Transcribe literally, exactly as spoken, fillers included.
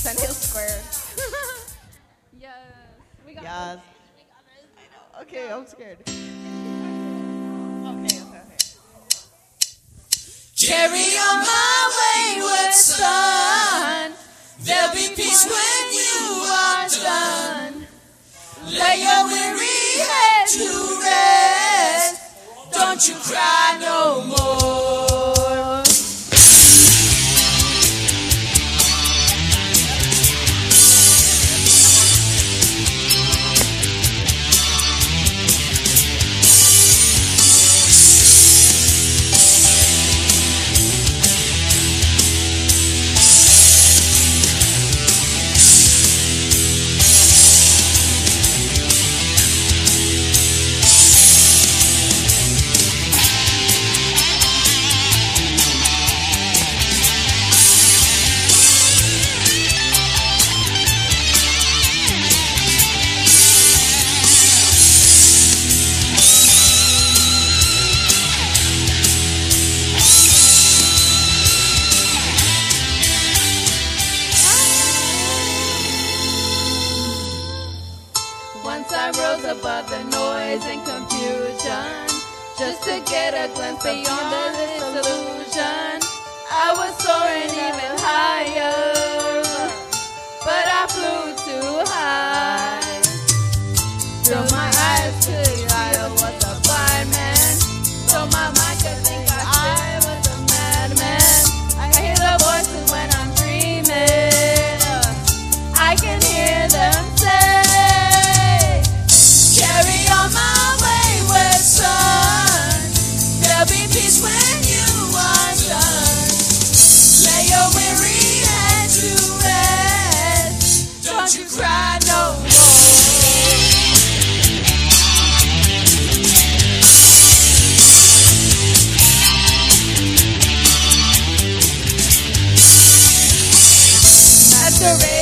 Sand Hill Square. Yes. We got Yes. I know. Okay, I'm scared. Okay, okay, okay. Carry on my wayward son. There'll be peace when you are done. Lay your weary head to rest. Don't you cry no more. Once I rose above the noise and confusion, just to get a glimpse beyond the disillusion. I was soaring even higher, but I flew too high. Till my eyes could see I was a blind man, so my mind could think I was a madman. I hear the voices when I'm dreaming, I can hear them say, carry on my wayward son. There'll be peace when you are done. Lay your weary head to rest. Don't you cry no more. masquerade.